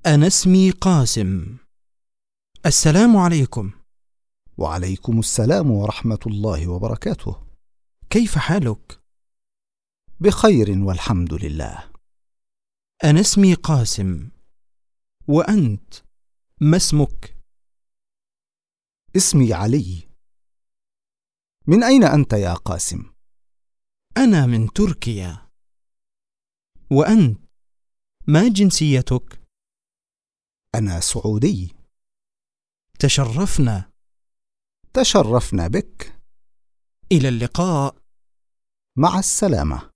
أنا اسمي قاسم. السلام عليكم. وعليكم السلام ورحمة الله وبركاته. كيف حالك؟ بخير والحمد لله. أنا اسمي قاسم. وأنت ما اسمك؟ اسمي علي. من أين أنت يا قاسم؟ أنا من تركيا. وأنت ما جنسيتك؟ أنا سعودي. تشرفنا بك. إلى اللقاء. مع السلامة.